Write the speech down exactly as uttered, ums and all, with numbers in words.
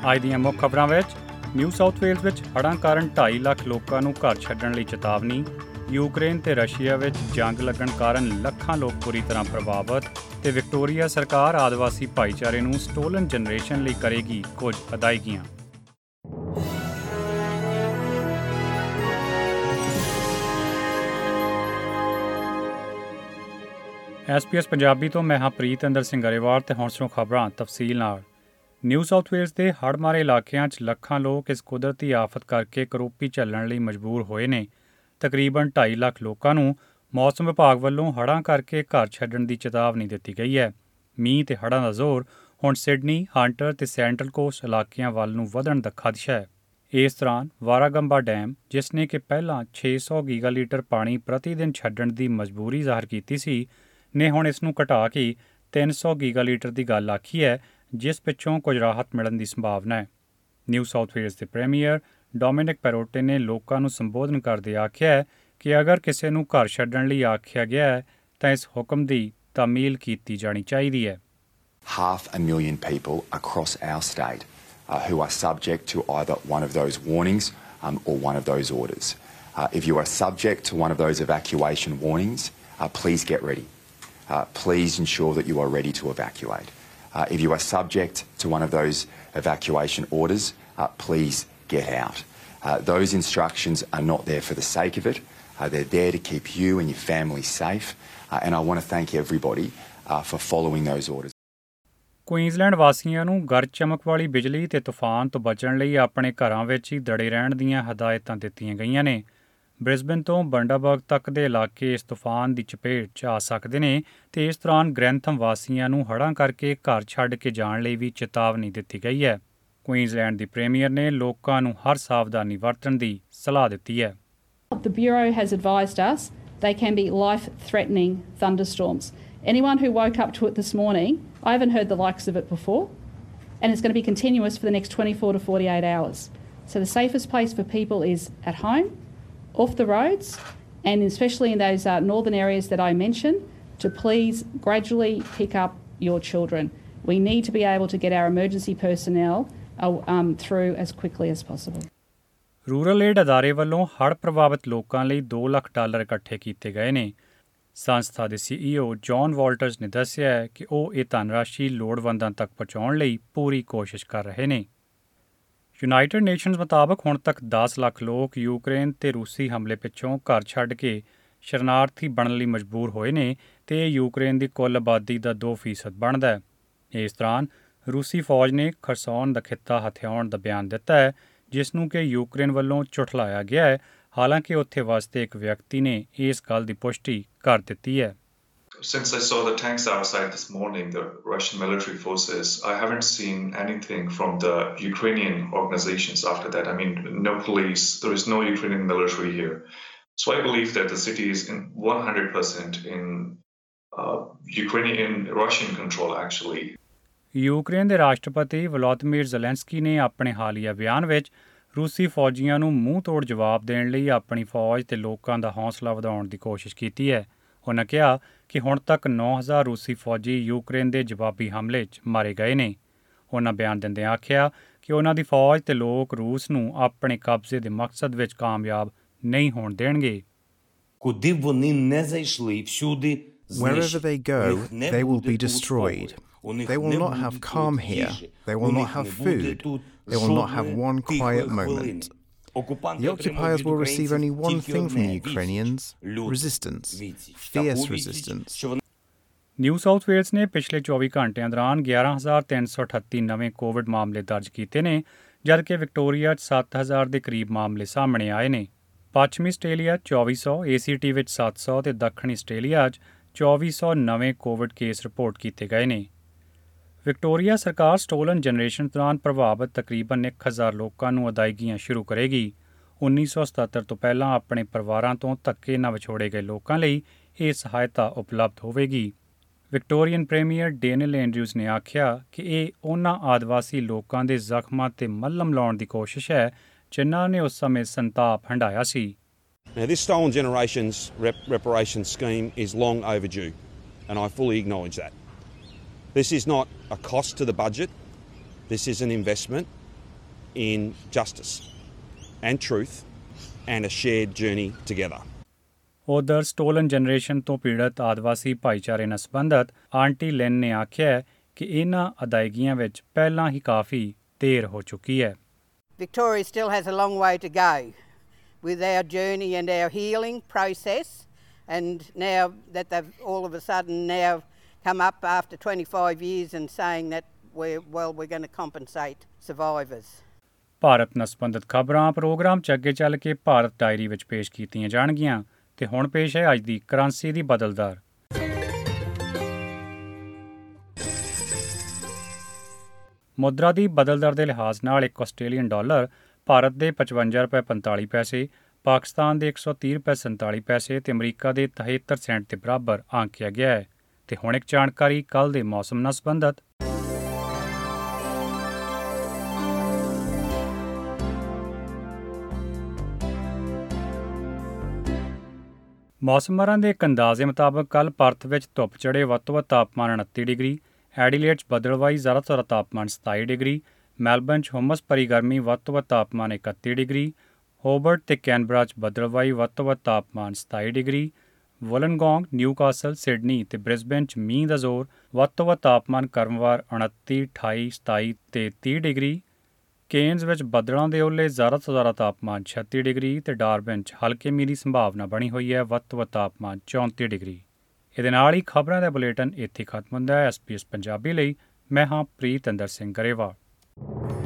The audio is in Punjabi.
ਅੱਜ ਦੀਆਂ ਮੁੱਖ ਖਬਰਾਂ ਵਿੱਚ ਨਿਊ ਸਾਊਥ ਵੇਲਜ਼ ਵਿੱਚ ਹੜ੍ਹਾਂ ਕਾਰਨ ਢਾਈ ਲੱਖ ਲੋਕਾਂ ਨੂੰ ਘਰ ਛੱਡਣ ਲਈ ਚੇਤਾਵਨੀ, ਯੂਕਰੇਨ ਤੇ ਰਸ਼ੀਆ ਵਿੱਚ ਜੰਗ ਲੱਗਣ ਕਾਰਨ ਲੱਖਾਂ ਲੋਕ ਪੂਰੀ ਤਰ੍ਹਾਂ ਪ੍ਰਭਾਵਿਤ ਤੇ ਵਿਕਟੋਰੀਆ ਸਰਕਾਰ ਆਦਿਵਾਸੀ ਭਾਈਚਾਰੇ ਨੂੰ ਸਟੋਲਨ ਜਨਰੇਸ਼ਨ ਲਈ ਕਰੇਗੀ ਕੁਝ ਅਦਾਇਗੀਆਂ। ਐਸ ਪੀ ਐਸ ਪੰਜਾਬੀ ਤੋਂ ਮੈਂ ਹਾਂ ਪ੍ਰੀਤਿੰਦਰ ਸਿੰਘ ਗਰੇਵਾਲ ਤੇ ਹੁਣ ਸੁਣੋ ਖਬਰਾਂ ਤਫਸੀਲ ਨਾਲ। ਨਿਊ ਸਾਊਥ ਵੇਲਜ਼ ਦੇ ਹੜ੍ਹ ਮਾਰੇ ਇਲਾਕਿਆਂ 'ਚ ਲੱਖਾਂ ਲੋਕ ਇਸ ਕੁਦਰਤੀ ਆਫਤ ਕਰਕੇ ਕਰੋਪੀ ਝੱਲਣ ਲਈ ਮਜਬੂਰ ਹੋਏ ਨੇ। ਤਕਰੀਬਨ ਢਾਈ ਲੱਖ ਲੋਕਾਂ ਨੂੰ ਮੌਸਮ ਵਿਭਾਗ ਵੱਲੋਂ ਹੜ੍ਹਾਂ ਕਰਕੇ ਘਰ ਛੱਡਣ ਦੀ ਚੇਤਾਵਨੀ ਦਿੱਤੀ ਗਈ ਹੈ। ਮੀਂਹ ਤੇ ਹੜ੍ਹਾਂ ਦਾ ਜ਼ੋਰ ਹੁਣ ਸਿਡਨੀ, ਹੰਟਰ ਤੇ ਸੈਂਟਰਲ ਕੋਸਟ ਇਲਾਕਿਆਂ ਵੱਲ ਨੂੰ ਵਧਣ ਦਾ ਖਦਸ਼ਾ ਹੈ। ਇਸ ਦੌਰਾਨ ਵਾਰਾਗੰਬਾ ਡੈਮ, ਜਿਸ ਨੇ ਕਿ ਪਹਿਲਾਂ ਛੇ ਸੌ ਗੀਗਾ ਲੀਟਰ ਪਾਣੀ ਪ੍ਰਤੀ ਦਿਨ ਛੱਡਣ ਦੀ ਮਜਬੂਰੀ ਜ਼ਾਹਰ ਕੀਤੀ ਸੀ, ਨੇ ਹੁਣ ਇਸ ਨੂੰ ਘਟਾ ਕੇ ਤਿੰਨ ਸੌ ਗੀਗਾ ਲੀਟਰ ਦੀ ਗੱਲ ਆਖੀ ਹੈ, ਜਿਸ ਪਿੱਛੋਂ ਕੁਝ ਰਾਹਤ ਮਿਲਣ ਦੀ ਸੰਭਾਵਨਾ ਹੈ। ਨਿਊ ਸਾਊਥ ਵੇਲਜ਼ ਦੇ ਪ੍ਰੀਮੀਅਰ ਡੋਮਿਨਿਕ ਪੈਰੋਟੇ ਨੇ ਲੋਕਾਂ ਨੂੰ ਸੰਬੋਧਨ ਕਰਦੇ ਆਖਿਆ ਹੈ ਕਿ ਅਗਰ ਕਿਸੇ ਨੂੰ ਘਰ ਛੱਡਣ ਲਈ ਆਖਿਆ ਗਿਆ ਹੈ ਤਾਂ ਇਸ ਹੁਕਮ ਦੀ ਤਾਮੀਲ ਕੀਤੀ ਜਾਣੀ ਚਾਹੀਦੀ ਹੈ। Half a million people across our state uh, who are subject to either one of those warnings um, or one of those orders. Uh, if you are subject to one of those evacuation warnings, uh, please get ready. Uh, please ensure that you are ready to evacuate. Uh, if you are subject to one of those evacuation orders, uh, please get out. Uh, those instructions are not there for the sake of it. Uh, they're there to keep you and your family safe. Uh, and I want to thank everybody uh, for following those orders. Queensland ਵਾਸੀਆਂ ਨੂੰ ਗਰਜ ਚਮਕ ਵਾਲੀ ਬਿਜਲੀ ਤੇ ਤੂਫਾਨ ਤੋਂ ਬਚਣ ਲਈ ਆਪਣੇ ਘਰਾਂ ਵਿੱਚ ਹੀ ਦੜੇ ਰਹਿਣ ਦੀਆਂ ਹਦਾਇਤਾਂ ਦਿੱਤੀਆਂ ਗਈਆਂ ਨੇ। ਬ੍ਰਿਸਬਨ ਤੋਂ ਬੰਡਾਬਰਗ ਤੱਕ ਦੇ ਇਲਾਕੇ ਇਸ ਤੂਫਾਨ ਦੀ ਚਪੇਟ 'ਚ ਆ ਸਕਦੇ ਨੇ ਤੇ ਇਸ ਦੌਰਾਨ ਗ੍ਰੈਂਥਮ ਵਾਸੀਆਂ ਨੂੰ ਹੜ੍ਹਾਂ ਕਰਕੇ ਘਰ ਛੱਡ ਕੇ ਜਾਣ ਲਈ ਵੀ ਚੇਤਾਵਨੀ ਦਿੱਤੀ ਗਈ ਹੈ। ਕੁਈਨਜ਼ਲੈਂਡ ਦੀ ਪ੍ਰੀਮੀਅਰ ਨੇ ਲੋਕਾਂ ਨੂੰ ਹਰ ਸਾਵਧਾਨੀ ਵਰਤਣ ਦੀ ਸਲਾਹ ਦਿੱਤੀ ਹੈ। The Bureau has advised us they can be life-threatening thunderstorms. Anyone who woke up to it this morning, I haven't heard the likes of it before, and it's going to be continuous for the next twenty-four to forty-eight hours. So the safest place for people is at home, off the roads, and especially in those uh, northern areas that I mentioned, to please gradually pick up your children. We need to be able to get our emergency personnel uh, um, through as quickly as possible. Rural Aid ਅਦਾਰੇ ਵੱਲੋਂ ਹੜ੍ਹ ਪ੍ਰਭਾਵਿਤ ਲੋਕਾਂ ਲਈ ਦੋ ਲੱਖ ਡਾਲਰ ਇਕੱਠੇ ਕੀਤੇ ਗਏ ਨੇ। ਸੰਸਥਾ ਦੇ ਸੀ ਈ ਓ ਜੌਨ ਵਾਲਟਰਸ ਨੇ ਦੱਸਿਆ ਹੈ ਕਿ ਉਹ ਇਹ ਧਨਰਾਸ਼ੀ ਲੋੜਵੰਦਾਂ ਤੱਕ ਪਹੁੰਚਾਉਣ ਲਈ ਪੂਰੀ ਕੋਸ਼ਿਸ਼ ਕਰ ਰਹੇ ਨੇ। ਯੂਨਾਈਟਿਡ ਨੇਸ਼ਨਜ਼ ਮੁਤਾਬਕ ਹੁਣ ਤੱਕ ਦਸ ਲੱਖ ਲੋਕ ਯੂਕਰੇਨ ਤੇ ਰੂਸੀ ਹਮਲੇ ਪਿੱਛੋਂ ਘਰ ਛੱਡ ਕੇ ਸ਼ਰਨਾਰਥੀ ਬਣਨ ਲਈ ਮਜਬੂਰ ਹੋਏ ਨੇ ਤੇ ਇਹ ਯੂਕਰੇਨ ਦੀ ਕੁੱਲ ਆਬਾਦੀ ਦਾ ਦੋ ਫੀਸਦ ਬਣਦਾ ਹੈ। ਇਸ ਦੌਰਾਨ ਰੂਸੀ ਫੌਜ ਨੇ ਖਰਸੌਨ ਦਾ ਖਿੱਤਾ ਹਥਿਆਉਣ ਦਾ ਬਿਆਨ ਦਿੱਤਾ ਹੈ, ਜਿਸ ਨੂੰ ਕਿ ਯੂਕਰੇਨ ਵੱਲੋਂ ਝੁਠਲਾਇਆ ਗਿਆ ਹੈ। ਹਾਲਾਂਕਿ ਉੱਥੇ ਵਸਦੇ ਇੱਕ ਵਿਅਕਤੀ ਨੇ ਇਸ ਗੱਲ ਦੀ ਪੁਸ਼ਟੀ ਕਰ ਦਿੱਤੀ ਹੈ। Since I saw the tanks outside this morning, the Russian military forces, I haven't seen anything from the Ukrainian organizations after that. I mean, no police, there is no Ukrainian military here. So I believe that the city is in one hundred percent in uh, Ukrainian, Russian control actually. Ukraine ਦੇ ਰਾਸ਼ਟਰਪਤੀ ਵਲੋਦੀਮੀਰ ਜ਼ੈਲੈਂਸਕੀ ਨੇ ਆਪਣੇ ਹਾਲੀਆ ਬਿਆਨ ਵਿੱਚ ਰੂਸੀ ਫੌਜੀਆਂ ਨੂੰ ਮੂੰਹ ਤੋੜ ਜਵਾਬ ਦੇਣ ਲਈ ਆਪਣੀ ਫੌਜ ਤੇ ਲੋਕਾਂ ਦਾ ਹੌਸਲਾ ਵਧਾਉਣ ਦੀ ਕੋਸ਼ਿਸ਼ ਕੀਤੀ ਹੈ। ਉਨ੍ਹਾਂ ਕਿਹਾ ਕਿ ਹੁਣ ਤੱਕ ਨੌ ਹਜ਼ਾਰ ਰੂਸੀ ਫੌਜੀ ਯੂਕਰੇਨ ਦੇ ਜਵਾਬੀ ਹਮਲੇ 'ਚ ਮਾਰੇ ਗਏ ਨੇ। ਉਨ੍ਹਾਂ ਬਿਆਨ ਦਿੰਦਿਆਂ ਆਖਿਆ ਕਿ ਉਨ੍ਹਾਂ ਦੀ ਫੌਜ ਤੇ ਲੋਕ ਰੂਸ ਨੂੰ ਆਪਣੇ ਕਬਜ਼ੇ ਦੇ ਮਕਸਦ ਵਿੱਚ ਕਾਮਯਾਬ ਨਹੀਂ ਹੋਣ ਦੇਣਗੇ। Wherever they go, they will be destroyed. They will not have calm here. They will not have food. They will not have one quiet moment. The occupiers will receive only one thing from the Ukrainians: resistance, fierce resistance. New South Wales ਨੇ ਪਿਛਲੇ ਚੌਵੀ ਘੰਟਿਆਂ ਦੌਰਾਨ ਗਿਆਰਾਂ ਹਜ਼ਾਰ ਤਿੰਨ ਸੌ ਅਠੱਤੀ ਨਵੇਂ ਕੋਵਿਡ ਮਾਮਲੇ ਦਰਜ ਕੀਤੇ ਨੇ, ਜਦਕਿ ਵਿਕਟੋਰੀਆ 'ਚ ਸੱਤ ਹਜ਼ਾਰ ਦੇ ਕਰੀਬ ਮਾਮਲੇ ਸਾਹਮਣੇ ਆਏ ਨੇ। ਪੱਛਮੀ ਆਸਟ੍ਰੇਲੀਆ ਚੌਵੀ ਸੌ, ਏ ਸੀ ਟੀ ਵਿੱਚ ਸੱਤ ਸੌ ਤੇ ਦੱਖਣੀ ਆਸਟ੍ਰੇਲੀਆ 'ਚ ਚੌਵੀ ਸੌ ਨਵੇਂ ਕੋਵਿਡ ਕੇਸ ਰਿਪੋਰਟ ਕੀਤੇ ਗਏ ਨੇ। ਵਿਕਟੋਰੀਆ ਸਰਕਾਰ ਸਟੋਲਨ ਜਨਰੇਸ਼ਨ ਦੌਰਾਨ ਪ੍ਰਭਾਵਿਤ ਤਕਰੀਬਨ ਇੱਕ ਹਜ਼ਾਰ ਲੋਕਾਂ ਨੂੰ ਅਦਾਇਗੀਆਂ ਸ਼ੁਰੂ ਕਰੇਗੀ। ਉੱਨੀ ਸੌ ਸਤੱਤਰ ਤੋਂ ਪਹਿਲਾਂ ਆਪਣੇ ਪਰਿਵਾਰਾਂ ਤੋਂ ਧੱਕੇ ਨਾਲ ਵਿਛੋੜੇ ਗਏ ਲੋਕਾਂ ਲਈ ਇਹ ਸਹਾਇਤਾ ਉਪਲਬਧ ਹੋਵੇਗੀ। ਵਿਕਟੋਰੀਅਨ ਪ੍ਰੀਮੀਅਰ ਡੇਨਿਲ ਐਂਡਰਿਊਜ਼ ਨੇ ਆਖਿਆ ਕਿ ਇਹ ਉਹਨਾਂ ਆਦਿਵਾਸੀ ਲੋਕਾਂ ਦੇ ਜ਼ਖਮਾਂ ਤੇ ਮੱਲਮ ਲਾਉਣ ਦੀ ਕੋਸ਼ਿਸ਼ ਹੈ ਜਿਨ੍ਹਾਂ ਨੇ ਉਸ ਸਮੇਂ ਸੰਤਾਪ ਹੰਢਾਇਆ ਸੀ। Now, this Stolen Generations rep- reparation scheme is long overdue, and I fully acknowledge that. This is not a cost to the budget. This is an investment. in justice and truth and a shared journey together. ਉਧਰ ਸਟੋਲਨ ਜਨਰੇਸ਼ਨ ਤੋਂ ਪੀੜਤ ਆਦਿਵਾਸੀ ਭਾਈਚਾਰੇ ਨਾਲ ਸੰਬੰਧਤ ਆਂਟੀ ਲਿਨ ਨੇ ਆਖਿਆ ਕਿ ਇਹਨਾਂ ਅਦਾਇਗੀਆਂ ਵਿੱਚ ਪਹਿਲਾਂ ਹੀ ਕਾਫੀ ਦੇਰ ਹੋ ਚੁੱਕੀ ਹੈ। Victoria still has a long way to go with our journey and our healing process, and now that they've all of a sudden now come up after twenty-five years and saying that we're, well, we're going to compensate survivors. Bharat ਨਾਲ ਸੰਬੰਧਿਤ ਖਬਰਾਂ ਪ੍ਰੋਗਰਾਮ 'ਚ ਅੱਗੇ ਚੱਲ ਕੇ ਭਾਰਤ ਡਾਇਰੀ ਵਿੱਚ ਪੇਸ਼ ਕੀਤੀਆਂ ਜਾਣਗੀਆਂ ਤੇ ਹੁਣ ਪੇਸ਼ ਹੈ ਅੱਜ ਦੀ ਕਰੰਸੀ ਦੀ ਬਦਲ ਦਰ। ਮੁਦਰਾ ਦੀ ਬਦਲ ਦਰ ਦੇ ਲਿਹਾਜ਼ ਨਾਲ ਇੱਕ ਆਸਟ੍ਰੇਲੀਅਨ ਡਾਲਰ ਭਾਰਤ ਦੇ ਪਚਵੰਜਾ ਰੁਪਏ ਪੰਤਾਲੀ ਪੈਸੇ, ਪਾਕਿਸਤਾਨ ਦੇ ਇੱਕ ਸੌ ਤੀਹ ਰੁਪਏ ਸੰਤਾਲੀ ਪੈਸੇ ਤੇ ਅਮਰੀਕਾ ਦੇ ਤਿਹੱਤਰ ਸੈਂਟ ਦੇ ਬਰਾਬਰ ਆਂਕਿਆ ਗਿਆ ਹੈ। ਤੇ ਹੁਣ ਇੱਕ ਜਾਣਕਾਰੀ ਕੱਲ੍ਹ ਦੇ ਮੌਸਮ ਨਾਲ ਸੰਬੰਧਤ। ਮੌਸਮਾਰਾਂ ਦੇ ਇੱਕ ਅੰਦਾਜ਼ੇ ਮੁਤਾਬਕ ਕੱਲ੍ਹ ਪਰਥ ਵਿੱਚ ਧੁੱਪ ਚੜ੍ਹੇ ਵੱਧ ਤੋਂ ਵੱਧ ਤਾਪਮਾਨ ਉਨੱਤੀ ਡਿਗਰੀ, ਐਡੀਲੇਡ 'ਚ ਬੱਦਲਵਾਈ ਜ਼ਿਆਦਾ ਤੋਂ ਜ਼ਿਆਦਾ ਤਾਪਮਾਨ ਸਤਾਈ ਡਿਗਰੀ, ਮੈਲਬਰਨ 'ਚ ਹੁਮਸ ਭਰੀ ਗਰਮੀ ਵੱਧ ਤੋਂ ਵੱਧ ਤਾਪਮਾਨ ਇਕੱਤੀ ਡਿਗਰੀ, ਹੋਬਰਟ ਤੇ ਕੈਨਬਰਾ 'ਚ ਬੱਦਲਵਾਈ ਵੱਧ ਤੋਂ ਵੱਧ ਤਾਪਮਾਨ ਸਤਾਈ ਡਿਗਰੀ, ਵੋਲਨਗੋਂਗ, ਨਿਊਕਾਸਲ, ਸਿਡਨੀ ਤੇ ਬ੍ਰਿਸਬੇਨ 'ਚ ਮੀਂਹ ਦਾ ਜ਼ੋਰ ਵੱਧ ਤੋਂ ਵੱਧ ਤਾਪਮਾਨ ਕ੍ਰਮਵਾਰ ਉਨੱਤੀ, ਅਠਾਈ, ਸਤਾਈ ਤੇ ਤੀਹ ਡਿਗਰੀ, ਕੇਨਜ਼ ਵਿੱਚ ਬੱਦਲਾਂ ਦੇ ਓਲੇ ਜ਼ਿਆਦਾ ਤੋਂ ਜ਼ਿਆਦਾ ਤਾਪਮਾਨ ਛੱਤੀ ਡਿਗਰੀ ਤੇ ਡਾਰਬਨ 'ਚ ਹਲਕੇ ਮੀਂਹ ਦੀ ਸੰਭਾਵਨਾ ਬਣੀ ਹੋਈ ਹੈ ਵੱਧ ਤੋਂ ਵੱਧ ਤਾਪਮਾਨ ਚੌਂਤੀ ਡਿਗਰੀ। ਇਹਦੇ ਨਾਲ ਹੀ ਖਬਰਾਂ ਦਾ ਬੁਲੇਟਿਨ ਇੱਥੇ ਖਤਮ ਹੁੰਦਾ ਹੈ। ਐਸ ਪੀ ਐਸ ਪੰਜਾਬੀ ਲਈ ਮੈਂ ਹਾਂ ਪ੍ਰੀਤ ਇੰਦਰ ਸਿੰਘ ਗਰੇਵਾਲ।